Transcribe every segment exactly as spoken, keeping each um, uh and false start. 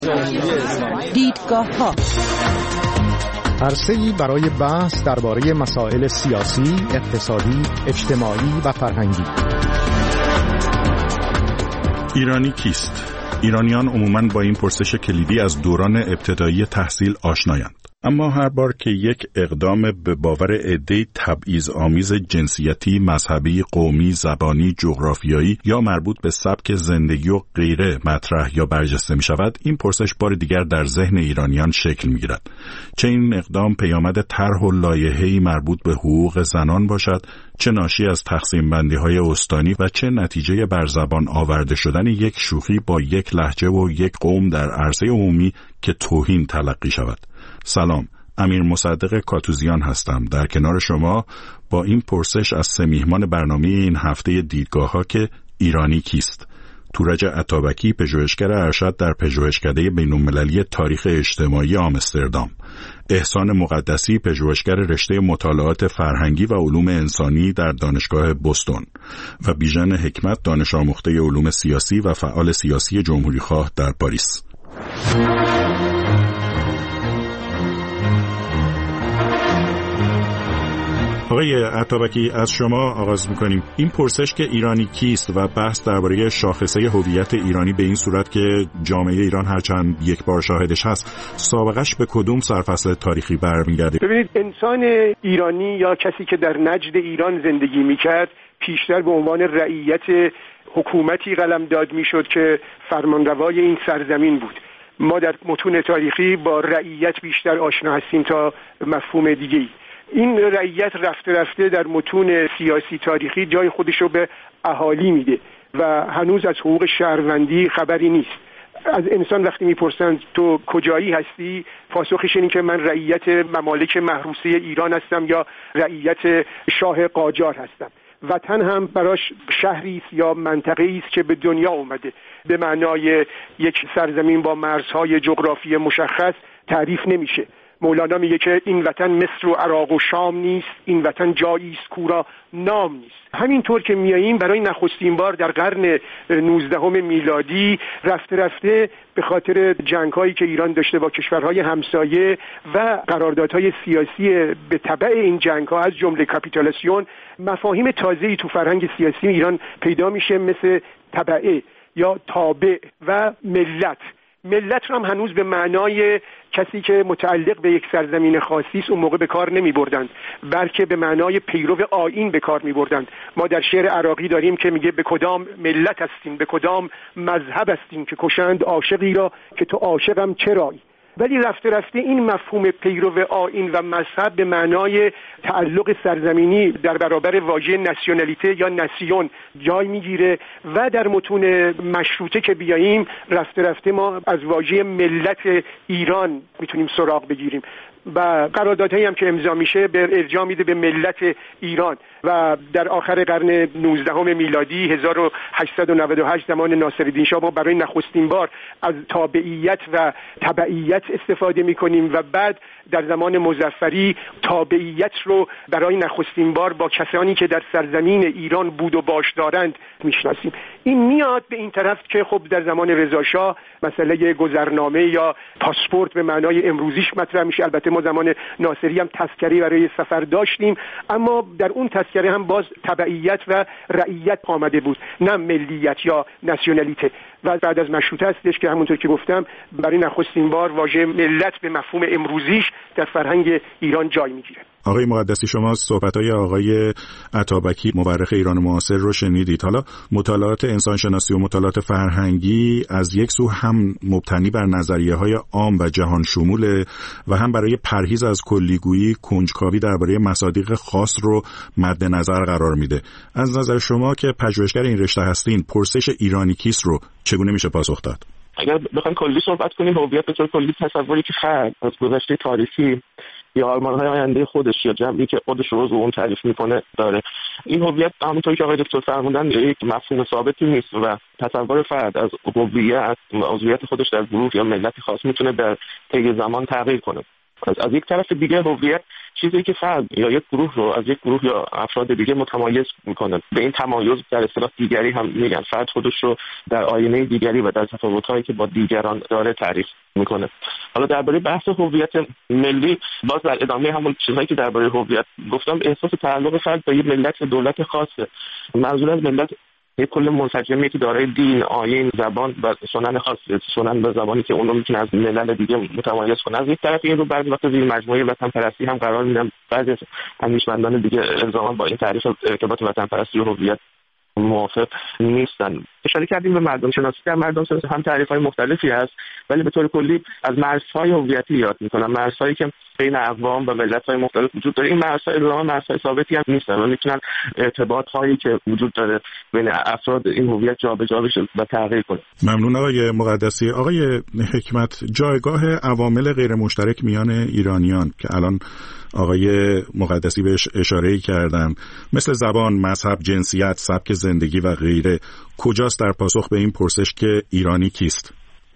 دیدگاه‌ها عرصه‌ای برای بحث درباره مسائل سیاسی، اقتصادی، اجتماعی و فرهنگی. ایرانی کیست؟ ایرانیان عموماً با این پرسش کلیدی از دوران ابتدایی تحصیل آشنایند. اما هر بار که یک اقدام به باور عده‌ای تبعیض‌آمیز جنسیتی، مذهبی، قومی، زبانی، جغرافیایی یا مربوط به سبک زندگی و غیره مطرح یا برجسته می شود، این پرسش بار دیگر در ذهن ایرانیان شکل می گیرد. چه این اقدام پیامد طرح و لایحه‌ای مربوط به حقوق زنان باشد، چه ناشی از تقسیم بندی های استانی و چه نتیجه بر زبان آورده شدن یک شوخی با یک لهجه و یک قوم در عرصه عمومی که توهین تلقی شود. سلام، امیر مصدق کاتوزیان هستم در کنار شما با این پرسش از سه میهمان برنامه این هفته دیدگاه‌ها که ایرانی کیست. تورج عطابکی، پژوهشگر ارشد در پژوهشکده بین‌المللی تاریخ اجتماعی آمستردام، احسان مقدسی، پژوهشگر رشته مطالعات فرهنگی و علوم انسانی در دانشگاه بوستون و بیژن حکمت، دانش آموخته علوم سیاسی و فعال سیاسی جمهوریخواه در پاریس. آقای عطابکی، از شما آغاز می‌کنیم. این پرسش که ایرانی کیست و بحث درباره شاخصه هویت ایرانی به این صورت که جامعه ایران هرچند یک بار شاهدش هست، سابقش به کدوم سرفصل تاریخی برمیگرده؟ ببینید، انسان ایرانی یا کسی که در نجد ایران زندگی می‌کرد پیشتر به عنوان رعیت حکومتی قلمداد می‌شد که فرمانروای این سرزمین بود. ما در متون تاریخی با رعیت بیشتر آشنا هستیم تا مفهوم دیگه‌ای. این رعیت رفته رفته در متون سیاسی تاریخی جای خودش رو به اهالی میده و هنوز از حقوق شهروندی خبری نیست. از انسان وقتی میپرسند تو کجایی هستی، پاسخش اینه که من رعیت ممالک محروسه ایران هستم یا رعیت شاه قاجار هستم. وطن هم براش شهری است یا منطقه‌ای است که به دنیا اومده، به معنای یک سرزمین با مرزهای جغرافی مشخص تعریف نمیشه. مولانا میگه که این وطن مصر و عراق و شام نیست، این وطن جایی است کورا نام نیست. همینطور که میاییم برای نخستین بار در قرن نوزدهم میلادی رفته رفته به خاطر جنگ‌هایی که ایران داشته با کشورهای همسایه و قراردادهای سیاسی به تبع این جنگ‌ها از جمله کاپیتولاسیون، مفاهیم تازه‌ای تو فرهنگ سیاسی ایران پیدا میشه، مثل تبعه یا تابع و ملت. ملت رو هم هنوز به معنای کسی که متعلق به یک سرزمین خاصی است اون موقع به کار نمی بردند، بلکه به معنای پیرو آیین به کار می بردند. ما در شعر عراقی داریم که میگه به کدام ملت هستیم، به کدام مذهب هستیم که کشند عاشقی را که تو عاشقم چرایی. ولی رفته رفته این مفهوم پیرو آیین و مذهب به معنای تعلق سرزمینی در برابر واژه ناسیونالیته یا ناسیون جای میگیره و در متون مشروطه که بیاییم رفته رفته ما از واژه ملت ایران میتونیم سراغ بگیریم و قراردادهایی هم که امضا میشه به ارجاع میده به ملت ایران. و در آخر قرن نوزدهم میلادی هزار و هشتصد و نود و هشت زمان ناصرالدین شاه ما برای نخستین بار از تابعیت و تبعیت استفاده میکنیم و بعد در زمان مظفری تابعیت رو برای نخستین بار با کسانی که در سرزمین ایران بود و باش دارند میشناسیم. این میاد به این طرف که خب در زمان رضا شاه مسئله گذرنامه یا پاسپورت به معنای امروزیش مطرح میشه. البته ما زمان ناصری هم تذکره برای سفر داشتیم، اما در اون تذکره هم باز تبعیت و رعیت آمده بود، نه ملیت یا ناسیونالیته. و بعد از مشروطه هستش که همونطور که گفتم برای نخستین بار واژه ملت به مفهوم امروزیش در فرهنگ ایران جای میگیره. آقای مقدسی، شما صحبت‌های آقای عطابکی مورخ ایران معاصر رو شنیدید. حالا مطالعات انسانشناسی و مطالعات فرهنگی از یک سو هم مبتنی بر نظریه‌های عام و جهان شموله و هم برای پرهیز از کلیگویی، کنجکاوی درباره مصادیق خاص رو مد نظر قرار میده. از نظر شما که پژوهشگر این رشته هستین، پرسش ایرانی کیست رو چگونه میشه پاسخ داد؟ اگر بخوایم کلی صحبت کنیم، هویت به طور کلی تصوری که فرد از گذشته تاریخی یا آرمان‌های آینده خودش یا جمعی که خودش رو رو اون تعریف میکنه داره. این هویت همونطور که آقای دکتر فرمودن یک مفهوم ثابتی نیست و تصور فرد از هویت عضویت خودش در گروه یا ملتی خاص میتونه در طی زمان تغییر کنه. از, از یک طرف دیگه هویت چیزی که فرد یا یک گروه رو از یک گروه یا افراد دیگه متمایز میکنه. به این تمایز در اصطلاح دیگری هم میگن. فرد خودش رو در آینه دیگری و در تفاوت‌هایی که با دیگران داره تعریف میکنه. حالا درباره بحث هویت ملی، باز در ادامه همون چیزایی که درباره هویت گفتم، احساس تعلق فرد به یک ملت، دولت خاصه. منظور از ملت یک کل منسجمی که دارای دین، آیین، زبان و سنن خاصه، سنن به زبانی که اون رو میتونه از ملل دیگه متمایز کنه. از یک طرف این رو بعضی وقت زیر مجموعه وطن پرستی هم قرار میدن. بعضی از اندیشمندان دیگه الزاما با این تعریف ارتباط وطن پرستی و هویت موافق نیستن. اشاره کردیم به مردم شناسی. در مردم شناسی هم تعریف‌های مختلفی هست، ولی به طور کلی از مرزهای هویتی یاد می‌کنن، مرزهایی که بین اقوام و ملت‌های مختلف وجود داره. این مرزها الزاما مرزهای ثابتی هم نیستن و میتونن ارتباط‌هایی که وجود داره بین افراد این هویت جابجا بشه و تغییر کنه. ممنون آقای مقدسی. آقای حکمت، جایگاه عوامل غیر مشترک میان ایرانیان که الان آقای مقدسی بهش اشاره کردن، مثل زبان، مذهب، جنسیت، سبک زندگی و غیره، کجاست در پاسخ به این پرسش که ایرانی کیست؟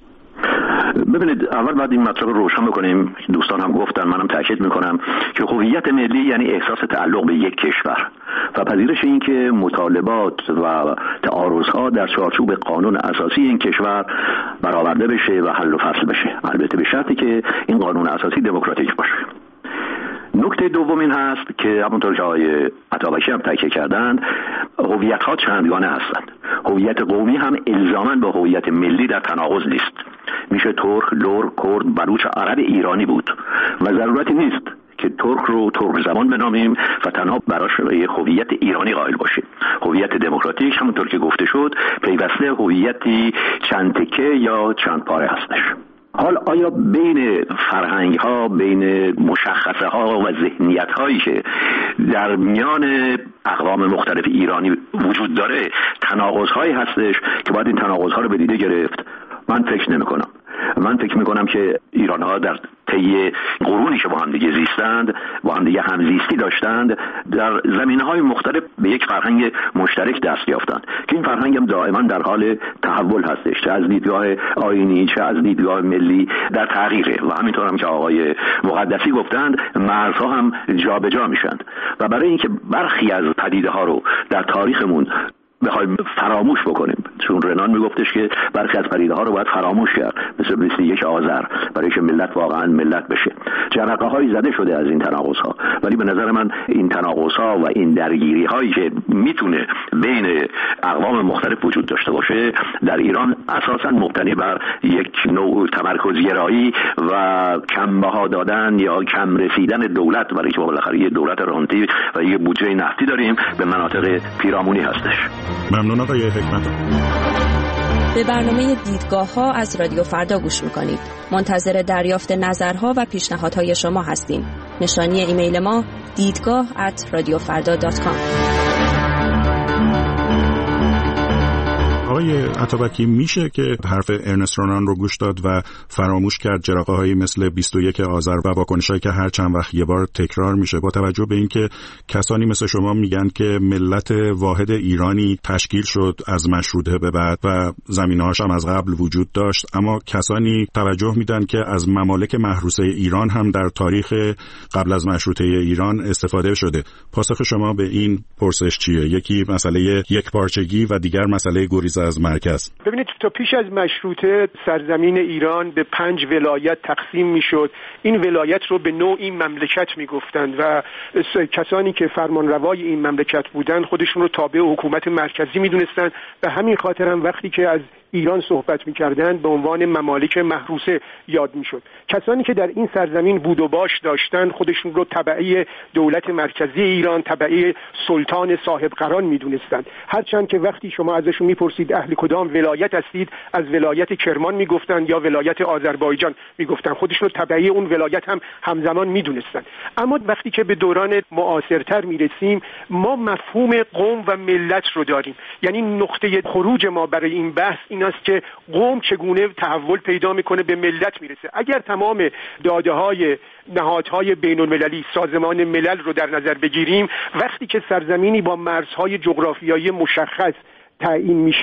ببینید، اول باید این مطلب رو روشن بکنیم. دوستان هم گفتن، منم تاکید میکنم که هویت ملی یعنی احساس تعلق به یک کشور و پذیرش این که مطالبات و تعارضها در چارچوب قانون اساسی این کشور برآورده بشه و حل و فصل بشه، البته به شرطی که این قانون اساسی دموکراتیک باشه. نکته دوم این هست که همونطور که آقای عطابکی هم تاکید کردند، هویت‌ها چندگانه هستند. هویت قومی هم الزاماً با هویت ملی در تناقض نیست. میشه ترک، لور، کرد، بلوچ، عرب ایرانی بود و ضرورتی نیست که ترک رو ترک زبان بنامیم و تنها براش یه هویت ایرانی قائل باشیم. هویت دموکراتیک همونطور که گفته شد پیوسته هویتی چند تکه یا چند پاره هستش. حال آیا بین فرهنگ ها، بین مشخصه ها و ذهنیت هایی که در میان اقوام مختلف ایرانی وجود داره تناقض هایی هستش که باید این تناقض ها رو به دیده گرفت؟ من فکر نمی کنم. من فکر میکنم که ایران ها در طی قرونی که با هم دیگه زیستند، با هم دیگه همزیستی داشتند، در زمینه‌های مختلف به یک فرهنگ مشترک دست یافتند که این فرهنگ هم دائما در حال تحول هستش، چه از دیدگاه آیینی چه از دیدگاه ملی در تغییره و همینطور هم که آقای مقدسی گفتند مرزها هم جابجا میشن و برای اینکه برخی از پدیده ها رو در تاریخمون بخوایم فراموش بکنیم، چون رنان میگفتش که برخی از پدیده ها رو باید فراموش کرد، مثل بیست و یک آذر، برای که ملت واقعا ملت بشه. جرقه هایی زده شده از این تناقض ها، ولی به نظر من این تناقض ها و این درگیری هایی که میتونه بین اقوام مختلف وجود داشته باشه در ایران اساسا مبتنی بر یک نوع تمرکزگرایی و کم بها دادن یا کم رسیدن دولت، برای که بالاخره یه دولت رانتی و یه بودجه نفتی داریم، به مناطق پیرامونی هستش. ممنون آقای حکمت. به برنامه دیدگاه ها از رادیو فردا گوش میکنید. منتظر دریافت نظرها و پیشنهادهای شما هستیم. نشانی ایمیل ما دیدگاه ات رادیو فردا دات کام. آقای عطابکی، میشه که حرف ارنست رنان رو گوش داد و فراموش کرد جرقه هایی مثل بیست و یک آذر و واکنشایی که هر چند وقت یه بار تکرار میشه، با توجه به اینکه کسانی مثل شما میگن که ملت واحد ایرانی تشکیل شد از مشروطه به بعد و زمینه‌هاش هم از قبل وجود داشت، اما کسانی توجه میدن که از ممالک محروسه ایران هم در تاریخ قبل از مشروطه ایران استفاده شده. پاسخ شما به این پرسش چیه؟ یکی مسئله یک پارچگی و دیگر مسئله گریز از مرکز. ببینید، تا پیش از مشروطه سرزمین ایران به پنج ولایت تقسیم میشد. این ولایت رو به نوعی مملکت میگفتند و کسانی که فرمانروای این مملکت بودند خودشون رو تابع حکومت مرکزی میدونستند. به همین خاطر هم وقتی که از ایران صحبت می‌کردند به عنوان ممالک محروسه یاد می‌شد. کسانی که در این سرزمین بود و باش داشتند خودشون رو تبعی دولت مرکزی ایران، تبعی سلطان صاحب قران می‌دونستند. هرچند که وقتی شما ازشون می‌پرسید اهل کدام ولایت هستید، از ولایت کرمان می‌گفتند یا ولایت آذربایجان می‌گفتند. خودشون رو تبعی اون ولایت هم همزمان می‌دونستند. اما وقتی که به دوران معاصرتر می‌رسیم، ما مفهوم قوم و ملت رو داریم. یعنی نقطه خروج ما برای این بحث این است که قوم چگونه تحول پیدا میکنه به ملت میرسه. اگر تمام داده‌های نهادهای بین‌المللی، سازمان ملل رو در نظر بگیریم، وقتی که سرزمینی با مرزهای جغرافیایی مشخص تعیین میشه،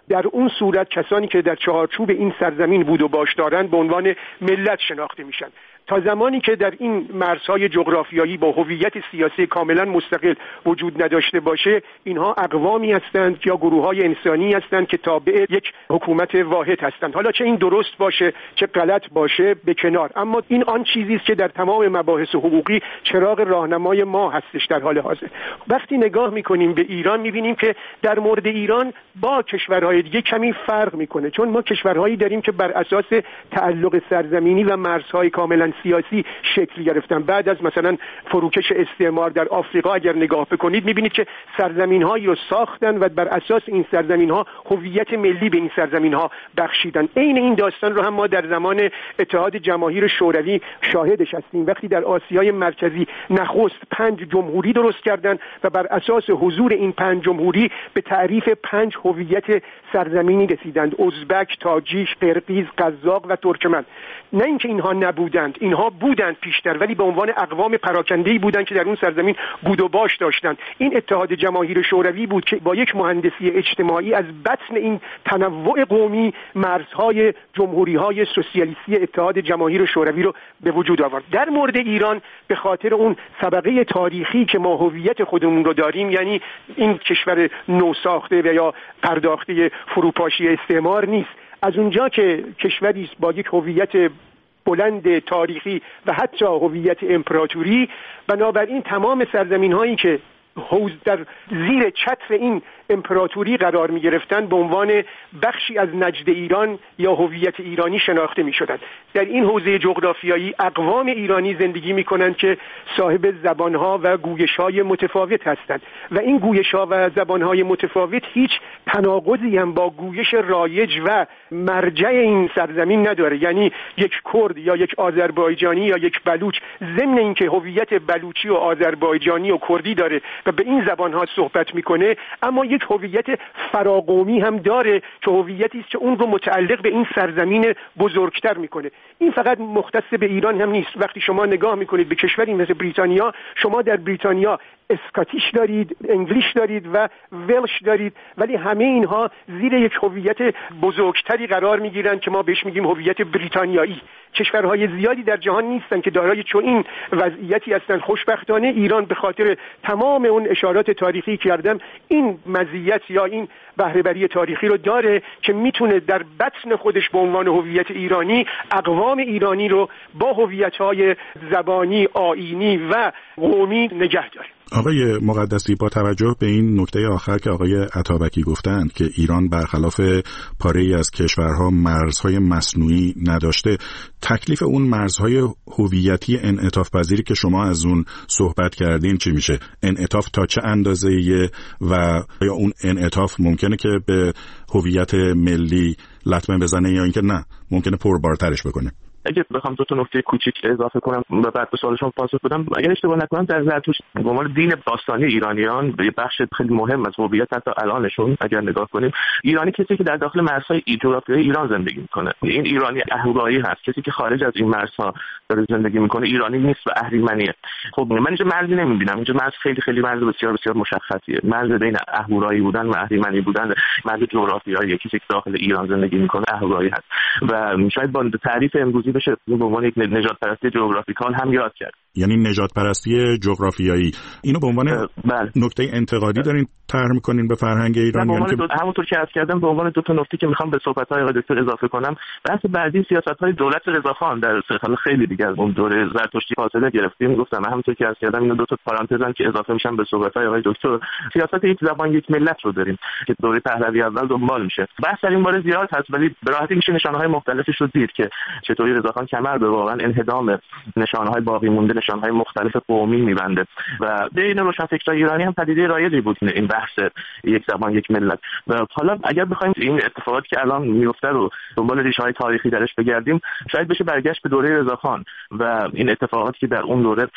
در اون صورت کسانی که در چهارچوب این سرزمین بود و باش دارند به عنوان ملت شناخته میشن. تا زمانی که در این مرزهای جغرافیایی با هویت سیاسی کاملا مستقل وجود نداشته باشه، اینها اقوامی هستند یا گروه‌های انسانی هستند که تابع یک حکومت واحد هستند. حالا چه این درست باشه چه غلط باشه به کنار، اما این آن چیزی است که در تمام مباحث حقوقی چراغ راهنمای ما هستش در حال حاضر. وقتی نگاه می‌کنیم به ایران می‌بینیم که در مورد ایران با کشورهای دیگه کمی فرق می‌کنه، چون ما کشورهایی داریم که بر اساس تعلق سرزمینی و مرزهای کاملا سیاسی شکل گرفتن. بعد از مثلا فروکش استعمار در آفریقا اگر نگاه بکنید می‌بینید که سرزمین‌هایی رو ساختن و بر اساس این سرزمین‌ها هویت ملی به این سرزمین‌ها بخشیدن. عین این داستان رو هم ما در زمان اتحاد جماهیر شوروی شاهدش هستیم، وقتی در آسیای مرکزی نخست پنج جمهوری درست کردند و بر اساس حضور این پنج جمهوری به تعریف پنج هویت سرزمینی رسیدند: ازبک، تاجیک، قرقیز، قزاق و ترکمن. نه اینکه اینها نبودند، اینها بودند پیشتر، ولی به عنوان اقوام پراکنده‌ای بودند که در اون سرزمین بود و باش داشتند. این اتحاد جماهیر شوروی بود که با یک مهندسی اجتماعی از بطن این تنوع قومی مرزهای جمهوری‌های سوسیالیستی اتحاد جماهیر شوروی رو به وجود آورد. در مورد ایران به خاطر اون سابقه تاریخی که ما هویت خودمون رو داریم، یعنی این کشور نوساخته و یا پرداخته فروپاشی استعمار نیست، از اونجا که کشوری است با یک هویت بلند تاریخی و حتی هویت امپراتوری، بنابراین تمام سرزمین‌هایی که حوز در زیر چتر این امپراتوری قرار می گرفتن به عنوان بخشی از نجد ایران یا هویت ایرانی شناخته می شدند. در این حوزه جغرافیایی اقوام ایرانی زندگی می کنند که صاحب زبانها و گویش‌های متفاوت هستند و این گویش‌ها و زبانهای متفاوت هیچ تناقضی هم با گویش رایج و مرجع این سرزمین نداره. یعنی یک کرد یا یک آذربایجانی یا یک بلوچ ضمن اینکه هویت بلوچی و آذربایجانی و کردی داره و به این زبانها صحبت میکنه، اما یک هویت فراقومی هم داره که هویتی است که اون رو متعلق به این سرزمین بزرگتر میکنه. این فقط مختص به ایران هم نیست. وقتی شما نگاه میکنید به کشوری مثل بریتانیا، شما در بریتانیا اسکاتیش دارید، انگلیش دارید و ولش دارید، ولی همه اینها زیر یک هویت بزرگتری قرار میگیرند که ما بهش میگیم هویت بریتانیایی. کشورهای زیادی در جهان نیستن که دارای چون این وضعیتی هستند. خوشبختانه ایران به خاطر تمام اون اشارات تاریخی که کردم این مزیت یا این بهره‌وری تاریخی رو داره که میتونه در بطن خودش به عنوان هویت ایرانی اقوام ایرانی رو با هویت‌های زبانی، آیینی و قومی نگه داره. آقای مقدسی، با توجه به این نکته آخر که آقای عطابکی گفتند که ایران برخلاف پاره‌ای از کشورها مرزهای مصنوعی نداشته، تکلیف اون مرزهای هویتی انعطاف پذیری که شما از اون صحبت کردین چی میشه؟ انعطاف تا چه اندازه‌ایه و یا اون انعطاف ممکنه که به هویت ملی لطمه بزنه یا اینکه نه ممکنه پربارترش بکنه؟ اگه بخوام دو تا نکته کوچیک اضافه کنم و بعد به سوال شما پاسخ بدم، اگر اشتباه نکنم در زرتشت به عنوان دین باستانی ایرانیان یه بخش خیلی مهم از هویت حتی الانشون اگر نگاه کنیم، ایرانی کسی که در داخل مرزهای جغرافیایی ایران زندگی میکنه. این ایرانی اهورایی هست. کسی که خارج از این مرزها داره زندگی میکنه ایرانی نیست و اهریمنیه. خب من اینجا مرزی نمیبینم. اینجا مرز خیلی خیلی مرز بسیار بسیار مشخصیه. مرز بین اهورایی بودن و اهریمنی بودن، مرز جغرافیایی کسی که داخل ایران زندگی میکنه اهورایی هست و شاید با تعریف امروزی بشه به عنوان یک نژاد پرستی جغرافیکال هم یاد کرد. یعنی نژاد پرستی جغرافیایی اینو به عنوان نکته انتقادی دارین طرح می‌کنین به فرهنگ ایران؟ یعنی که همونطور که عرض کردم به عنوان دو تا نکته که می‌خوام به صحبت‌های آقای دکتر اضافه کنم، بحث بعدی سیاست‌های دولت رضاخان در سال خیلی دیگه از اون دوره زرتشتی فاصله گرفتیم. گفتم همونطور که عرض کردم اینا دو تا پرانتزن که اضافه میشن به صحبت‌های آقای دکتر. سیاست یک زبان یک ملت رو داریم که دوره پهلوی اول دنبال میشه. بحث در این باره زیاد هست ولی به راحتی میشه نشانه‌های مختلفش رو دید که چطوری رضاخان کمر به واقعا انهدام نشانه‌های باقی مونده، نشانه‌های مختلف قومی می‌بنده و بین روشنفکرای ایرانی هم پدیده رایجی بود این بحث یک زبان یک ملت. و حالا اگر بخوایم این اتفاقاتی که الان میفته رو دنبال ریشه‌های تاریخی درش بگردیم، شاید بشه برگشت به دوره رضاخان و این اتفاقاتی که در اون دوره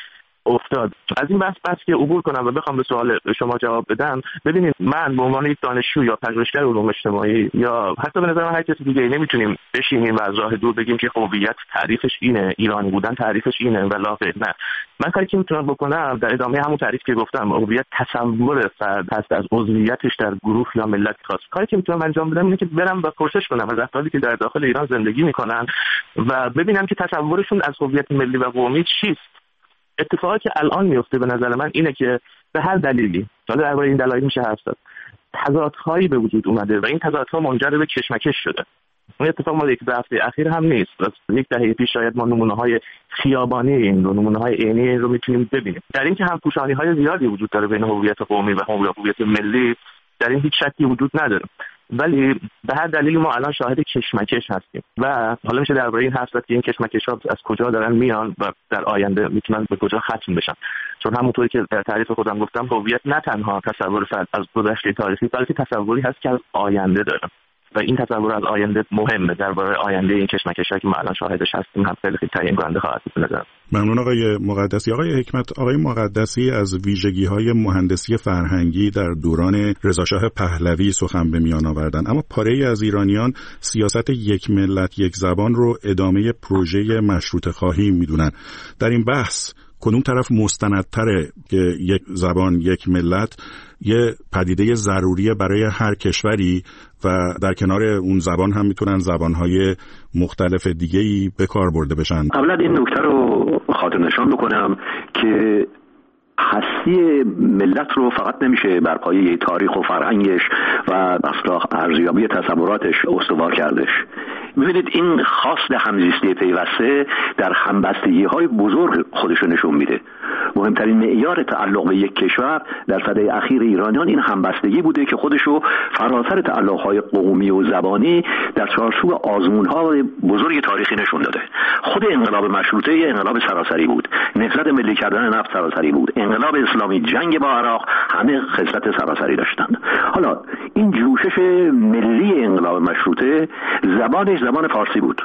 افتاد. از این بحث بس که عبور کنم و بخوام به سوال شما جواب بدم، ببینید من به عنوان یک دانشجو یا پژوهشگر علوم اجتماعی یا حتی به نظر من هر کسی دیگه نمیتونیم بشینیم و از راه دور بگیم که هویت تعریفش اینه، ایرانی بودن تعریفش اینه ولا غیر. نه، من کاری که میتونم بکنم در ادامه همون تعریف که گفتم، هویت تصور فرد هست از عضویتش در گروه یا ملت خاص. کاری که میتونم انجام بدم اینه که برم و پرسش کنم از افرادی که در داخل ایران زندگی میکنن و ببینم که تصورشون از هویت ملی و قومی چیست. اتفاقی که الان میفته به نظر من اینه که به هر دلیلی، حالا درباره این دلایل میشه حرف زد، تضادهایی به وجود اومده و این تضادها منجر به کشمکش شده. این اتفاق مال یک هفته اخیر هم نیست. از یک دهه پیش شاید ما نمونه‌های خیابانی این رو، نمونه‌های عینی این رو میتونیم ببینیم. در این که هم پوشانی‌های زیادی وجود داره بین هویت قومی و هویت ملی، در این هیچ شکی وجود نداره. ولی به هر دلیلی ما الان شاهد کشمکش هستیم و حالا میشه درباره این حرف زد که این کشمکش‌ها از کجا دارن میان و در آینده میتونن به کجا ختم بشن. چون همونطوری که در تعریف خودم گفتم، هویت نه تنها تصور فرد از گذشته تاریخی، بلکه تصوری هست که از آینده داره و این تصور از آینده مهمه. درباره آینده این کشمکش‌ها که ما الان شاهدش هستیم هم خیلی خیلی تعیین کننده خواهد بود. ممنون آقای مقدسی. آقای حکمت، آقای مقدسی از ویژگی‌های مهندسی فرهنگی در دوران رضاشاه پهلوی سخن به میان آوردن، اما پاره‌ای از ایرانیان سیاست یک ملت یک زبان رو ادامه پروژه مشروطه خواهی میدونن. در این بحث کدوم طرف مستندتره که یک زبان یک ملت یه پدیده ضروریه برای هر کشوری و در کنار اون زبان هم میتونن زبانهای مختلف دیگه‌ای به کار برده بشن؟ اولا این نکته رو خاطر نشان بکنم که هستی ملت رو فقط نمیشه بر پایه تاریخ و فرهنگش و اصلا ارزیابی تصوراتش استوار کردش. ببینید این خواست همزیستی پیوسته در همبستگی‌های بزرگ خودش رو نشون میده. مهمترین معیار تعلق به یک کشور در سده اخیر ایرانیان این همبستگی بوده که خودش رو فراتر تعلق‌های قومی و زبانی در چارچوب آزمون‌های بزرگ تاریخی نشون داده. خود انقلاب مشروطه یه انقلاب سراسری بود، نهضت ملی کردن نفت سراسری بود، انقلاب اسلامی، جنگ با عراق، همه خصلت سراسری داشتند. حالا این جوشش ملی انقلاب مشروطه زبانش زبان فارسی بود.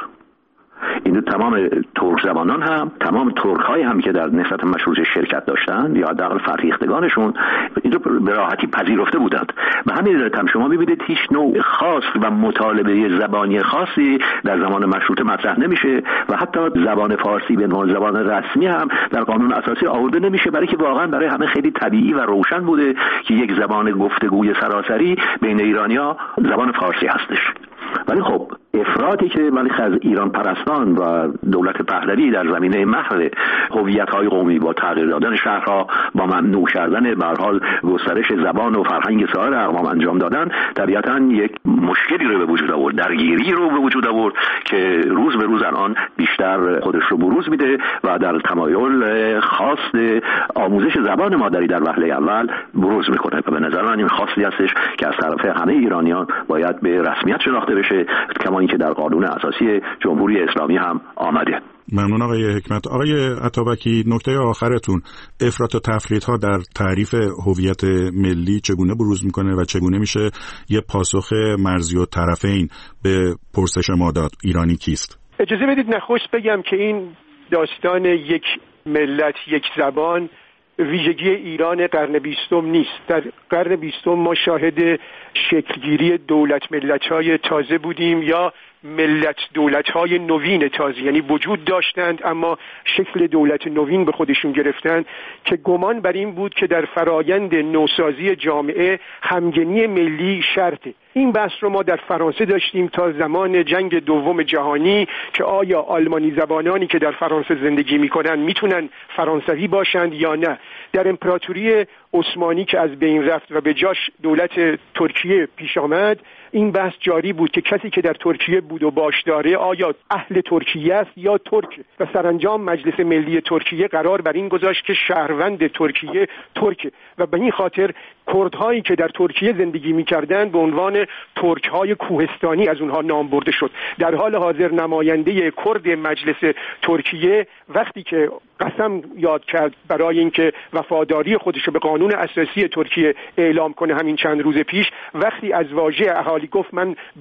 این تمام ترک زبانان هم، تمام ترک های هم که در نهضت مشروطه شرکت داشتند یا حداقل فرهیختگانشون این رو به راحتی پذیرفته بودند. به همین دلیل هم شما می‌بینید هیچ نوع خاص و مطالبه زبانی خاصی در زمان مشروطه مطرح نمیشه و حتی زبان فارسی به عنوان زبان رسمی هم در قانون اساسی آورده نمیشه، برای که واقعا برای همه خیلی طبیعی و روشن بوده که یک زبان گفتگوی سراسری بین ایرانی‌ها زبان فارسی هستش. ولی خب افراطی که ولی از ایران پرستان و دولت پهلوی در زمینه محو هویت‌های قومی با تغییر دادن شهرها، با ممنوع کردن به هر حال گسترش زبان و فرهنگ سایر اقوام انجام دادن، طبیعتاً یک مشکلی رو به وجود آورد، درگیری رو به وجود آورد که روز به روز الان بیشتر خودش رو بروز میده و در تمایل خواست آموزش زبان مادری در وهله اول بروز میکنه و به نظر من این خاصی هستش که از طرف همه ایرانیان باید به رسمیت شناخته بشه، کما اینکه در قانون اساسی جمهوری اسلامی هم آمده. ممنون آقای حکمت. آقای عطابکی، نکته آخرتون، افراط و تفریط‌ها در تعریف هویت ملی چگونه بروز میکنه و چگونه میشه یه پاسخ مرزی و طرفین به پرسش ما داد ایرانی کیست؟ اجازه بدید نخست بگم که این داستان یک ملت یک زبان ویژگی ایران قرن بیستم نیست. در قرن بیستم ما شاهد شکلگیری دولت ملت‌های تازه بودیم یا ملت دولت‌های نوین تازه، یعنی وجود داشتند اما شکل دولت نوین به خودشون گرفتند که گمان بر این بود که در فرایند نوسازی جامعه همگنی ملی شرطه. این بحث رو ما در فرانسه داشتیم تا زمان جنگ دوم جهانی که آیا آلمانی زبانانی که در فرانسه زندگی میکنن میتونن فرانسوی باشند یا نه. در امپراتوری عثمانی که از بین رفت و به جاش دولت ترکیه پیش آمد، این بحث جاری بود که کسی که در ترکیه بود و باش داره آیا اهل ترکیه است یا ترک، و سرانجام مجلس ملی ترکیه قرار بر این گذاشت که شهروند ترکیه ترک و به این خاطر کردهایی که در ترکیه زندگی می‌کردند به عنوان ترک‌های کوهستانی از اونها نام برده شد. در حال حاضر نماینده کرد مجلس ترکیه وقتی که قسم یاد کرد برای اینکه وفاداری خودش رو به قانون اساسی ترکیه اعلام کنه همین چند روز پیش، وقتی از واژه اهالی گفت من به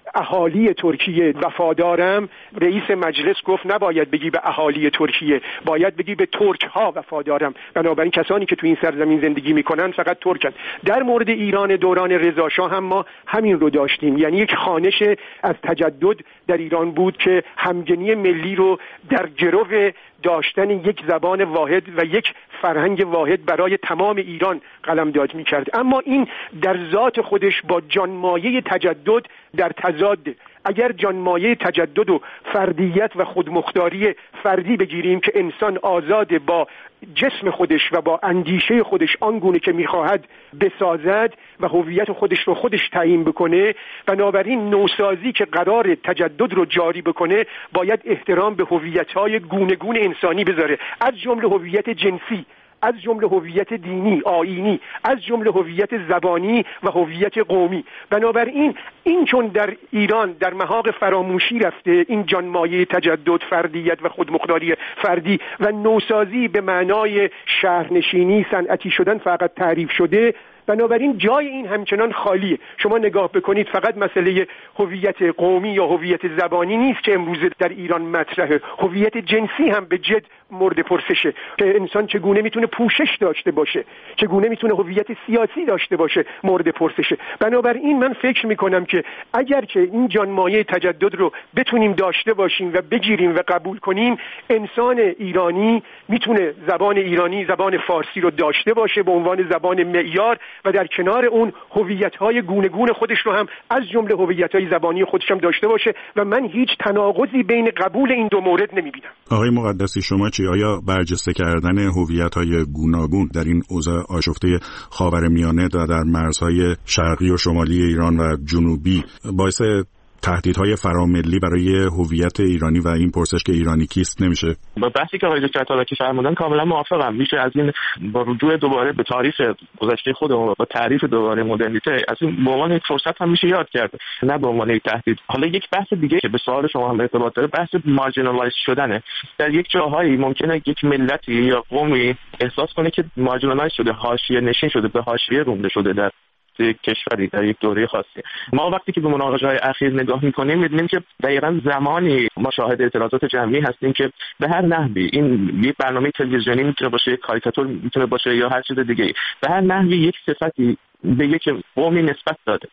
اهالی ترکیه وفادارم، رئیس مجلس گفت نباید بگی به اهالی ترکیه، باید بگی به ترک ها وفادارم. بنابراین کسانی که تو این سرزمین زندگی میکنن فقط ترکن. در مورد ایران دوران رضا شاه هم ما همین رو داشتیم، یعنی یک خوانش از تجدد در ایران بود که همگنی ملی رو در گرو داشتن یک زبان واحد و یک فرهنگ واحد برای تمام ایران قلمداد می‌کرد. اما این در ذات خودش با جانمایه تجدد در تضاد. اگر جانمایه تجدد و فردیت و خودمختاری فردی بگیریم که انسان آزاد با جسم خودش و با اندیشه خودش آنگونه که میخواهد بسازد و هویت خودش رو خودش تعیین بکنه، بنابراین نوسازی که قرار تجدد رو جاری بکنه باید احترام به هویت‌های گوناگون انسانی بذاره، از جمله هویت جنسی، از جمله هویت دینی، آیینی، از جمله هویت زبانی و هویت قومی. بنابراین این چون در ایران در محاق فراموشی رفته، این جانمایه تجدد، فردیت و خودمختاری فردی و نوسازی به معنای شهرنشینی، صنعتی شدن فقط تعریف شده، بنابراین جای این همچنان خالیه. شما نگاه بکنید فقط مسئله هویت قومی یا هویت زبانی نیست که امروز در ایران مطرحه، هویت جنسی هم به جد مورد پرسشه که انسان چگونه میتونه پوشش داشته باشه، چگونه میتونه هویت سیاسی داشته باشه، مورد پرسشه. بنابراین من فکر میکنم که اگر که این جانمایه تجدد رو بتونیم داشته باشیم و بگیریم و قبول کنیم، انسان ایرانی میتونه زبان ایرانی، زبان فارسی رو داشته باشه به عنوان زبان معیار و در کنار اون هویت‌های گوناگون خودش رو هم از جمله هویت‌های زبانی خودش هم داشته باشه و من هیچ تناقضی بین قبول این دو مورد نمی‌بینم. آقای مقدسی شما چی؟ آیا برجسته کردن هویت‌های گوناگون در این اوضاع آشفته خاورمیانه و در مرزهای شرقی و شمالی ایران و جنوبی باعث تهدیدهای فراملی برای هویت ایرانی و این پرسش که ایرانی کیست نمیشه؟ با بحثی که آقای دکتر تارکی فرمودن کاملا موافقم. میشه از این با رجوع دوباره به تاریخ گذشته خودمون با تعریف دوباره مدرنیته از این به عنوان یک فرصت هم میشه یاد کرد، نه به عنوان یک تهدید. حالا یک بحث دیگه که به سوال شما هم ارتباط داره، بحث مارجینالایز شدنه. در یک جاهایی ممکنه یک ملتی یا قومی احساس کنه که مارجینالایز شده، حاشیه نشین شده، به حاشیه رونده شده در یک کشوری در یک دوره خاصی. ما وقتی که به مناقشه‌های اخیر نگاه می‌کنیم می‌بینیم که دقیقاً زمانی ما شاهد اعتراضات جمعی هستیم که به هر نحوی این یک برنامه تلویزیونی میتونه باشه، یک کاریکاتور میتونه باشه یا هر چیز دیگه، به هر نحوی یک صفتی به یک قومی نسبت داده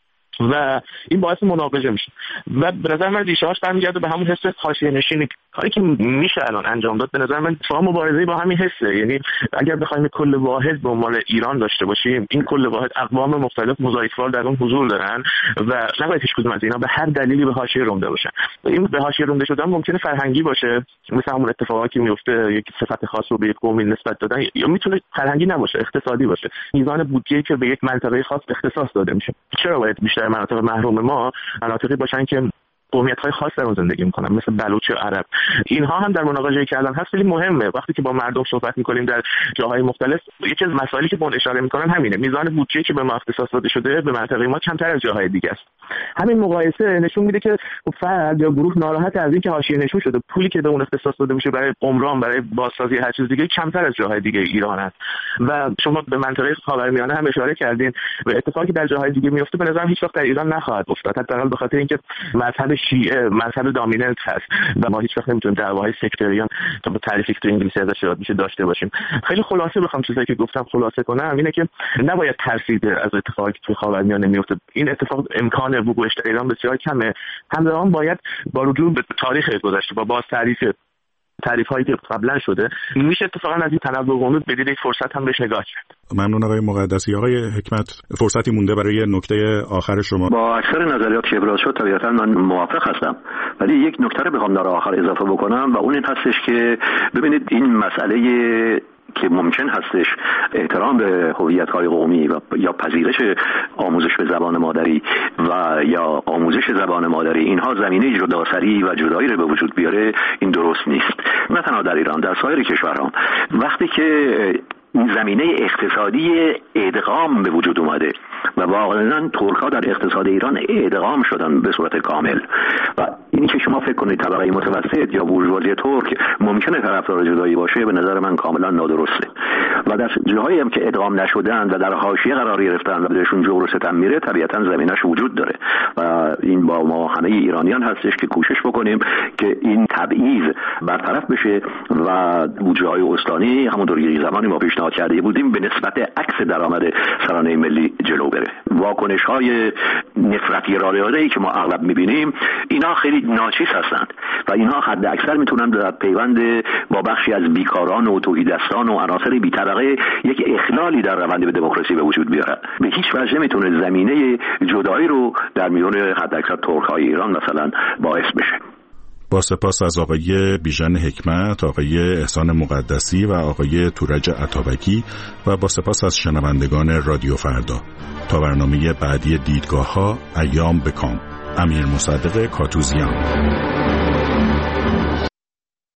و این باعث مناقشه میشه و به نظر من ریشه‌اش برمیگرده به همون حس حاشیه نشینی. کاری که میشه الان انجام داد به نظر من شما مبارزه با همین حسه. یعنی اگر بخوایم کل واحد به عنوان ایران داشته باشیم، این کل واحد اقوام مختلف مضایفوار در اون حضور دارن و نباید هیچ کدوم از اینا به هر دلیلی به حاشیه رونده باشن. این به حاشیه رونده شدن ممکنه فرهنگی باشه، مثل همون اتفاقاتی که میفته یک صفت خاص رو به یک قومی نسبت دادن، یا میتونه فرهنگی نباشه، اقتصادی باشه. میزان بودجه‌ای که به یک منطقه خاص اختصاص داده میشه. چرا باید بیشتر مناطق محروم ما مناطقی باشن که قومیت‌های خاص در اون زندگی می‌کنن، مثل بلوچ و عرب؟ اینها هم در مناقشه که الان هست خیلی مهمه. وقتی که با مردم صحبت می‌کنیم در جاهای مختلف، یکی از مسائلی که به اون اشاره می‌کنن همینه، میزان بودجه‌ای که به ما اختصاص داده شده به منطقه ما کمتر از جاهای دیگه است. همین مقایسه نشون میده که فرد یا گروه ناراحت از اینکه حاشیه نشون شده، پولی که به اون اختصاص داده میشه برای عمران، برای بازسازی هر چیز دیگه کمتر از جاهای دیگه ایران است. و شما به منطقه خاورمیانه هم اشاره کردین و اتفاقی در جاهای دیگه میفته به نظرم هیچ وقت در ایران نخواهد افتاد، حداقل به خاطر اینکه مذهب شیعه مذهب دامیننت هست و ما هیچ وقت نمیتونیم دعواهای سکتریان تا به تعریفی که تو انگلیسی ازش یاد میشه داشته باشیم. خیلی خلاصه بخوام چیزایی که گفتم خلاصه کنم اینه که نباید ترسید از اتفاقی که تو خاورمیانه میفته. این اتفاق امکان وقوعش در ایران بسیار کمه. همزمان باید با رجوع به تاریخ گذشته با باز تعریف تعریف هایی که قبلا شده میشه اتفاقا از این تنوع قومی به دید یک فرصت هم بهش نگاه کرد. ممنون آقای مقدسی. آقای حکمت، فرصتی مونده برای نکته آخر شما. با اکثر نظریات که ابراز شد طبیعتا من موافق هستم، ولی یک نکته رو بخوام در آخر اضافه بکنم و اون این هستش که ببینید این مسئله که ممکن هستش احترام به هویت‌های قومی و یا پذیرش آموزش به زبان مادری و یا آموزش زبان مادری، اینها زمینه جداسری و جدایی رو به وجود بیاره، این درست نیست. نه تنها در ایران، در سایر کشورها. وقتی که زمینه اقتصادی ادغام به وجود اومده و واقعا ترک‌ها در اقتصاد ایران ادغام شدن به صورت کامل. و اینی که شما فکر کنید طبقه متوسط یا بورژوازی ترک ممکنه طرفدار جدایی باشه، به نظر من کاملا نادرسته. و در جاهایی هم که ادغام نشدن و در حاشیه قرار گرفتن و بهشون جور و ستم میره، طبیعتا زمینش وجود داره و این با ما همه ایرانیان هستش که کوشش بکنیم که این تبعیض برطرف بشه و بودجه‌های استانی همونطور که زمانی ما پیشنهاد کرده بودیم به نسبت عکس درآمد سرانه ملی جلو بره. واکنش‌های نفرتی رادیویی که ما اغلب می‌بینیم اینا خیلی ناچیز هستند و اینها حد اکثر میتونن در پیوند با بخشی از بیکاران و توحیدستان و عناصر بی‌طبقه یک اخلالی در روند به دموکراسی به وجود بیارن. به هیچ وجه نمیتونه زمینه جدایی رو در میون حد اکثر ترک‌های ایران مثلا باعث بشه. با سپاس از آقای بیژن حکمت، آقای احسان مقدسی و آقای تورج عطابکی و با سپاس از شنوندگان رادیو فردا. تا برنامه بعدی دیدگاه‌ها، ایام بکام. امیر مصدق کاتوزیان.